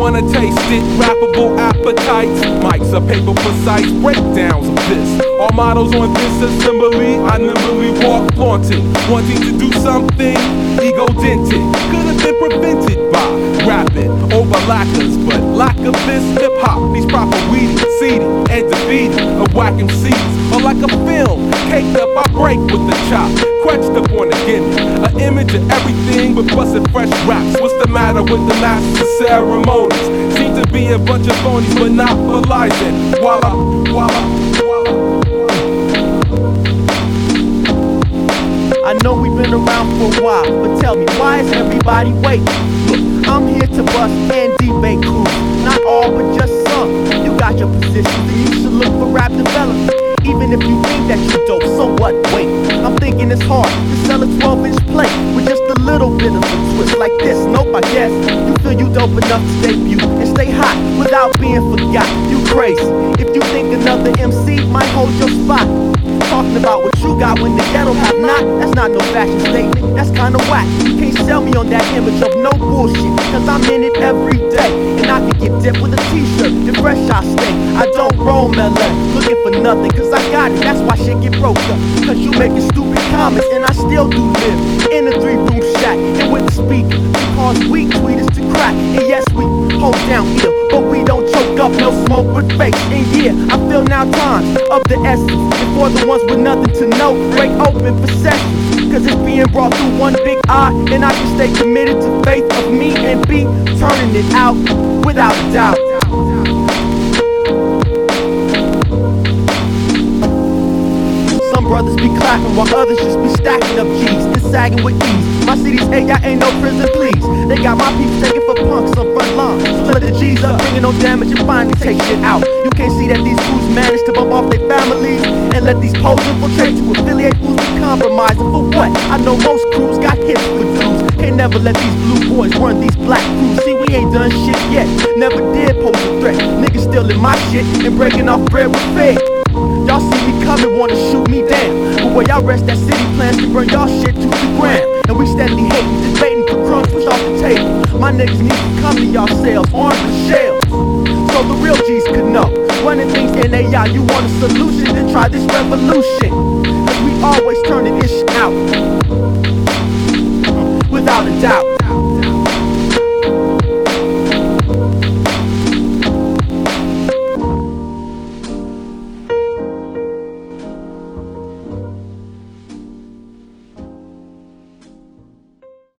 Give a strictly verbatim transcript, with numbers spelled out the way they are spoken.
wanna taste it, rappable appetites. Mics are paper precise breakdowns of this. All models on this assembly, I nimbly walk flaunting, wanting to do something ego-dented. Could have been prevented by rapping over lackers, but lack of this hip-hop, these proper weedy, seedy, and defeated of whack M Cs are like a film, caked up, I break with the chop, quetched up on the gimmick, an image of everything but busted fresh raps. What's the matter with the master ceremonies? Seem to be a bunch of phonies monopolizing. Voila, voila, voila. I know we've been around for a while, but tell me, why is everybody waiting? Look, I'm here to bust and debate crews. Not all, but just some. You got your positions, and you should look for rap development. Even if you think that you dope, so what? Wait, I'm thinking it's hard to sell a twelve inch plate with just a little bit of a twist like this. Nope, I guess you feel you dope enough to debut and stay hot without being forgot. You crazy if you think another M C might hold your spot. Talking about what you got when the ghetto have not, that's not no fashion statement, that's kinda whack. You can't sell me on that image of no bullshit, cause I'm in it every day. And I can get dipped with a t-shirt, the fresh I stay. I don't roam L A, looking for nothing, cause I got it, that's why shit get broke up. Cause you making stupid comments, and I still do live in a three room shack, and with the speaker, because we tweet is to crack. And yes, we hold down ill, but we don't choke up, no smoke but fake. And yeah, I feel now times of the essence, before the ones with nothing to know break open for sessions. Cause it's being brought through one big eye, and I can stay committed to faith of me and be turning it out without a doubt. Some brothers be clapping while others just be stacking up G's and sagging with ease. My city's hey, y'all ain't no prison, please. They got my people taking for punks on front lines. So let the G's up, bringing no damage and finally take shit out. You can't see that these crews manage to bump off their families and let these poles infiltrate to affiliate fools with compromising. For what? I know most crews got hits for dudes. Can't never let these blue boys run these black crews. See, we ain't done shit yet. Never did pose a threat. Niggas stealing my shit and breaking off bread with fake. Y'all see me coming, wanna shoot me down. But where y'all rest that city plans to burn y'all shit to the ground. And we steadily hating, debating for crumbs pushed off the table. My niggas need to come to y'allselves, armed with shells, so the real G's could know. Running things in A I, you want a solution, then try this revolution. Cause we always turning this shit out, without a doubt.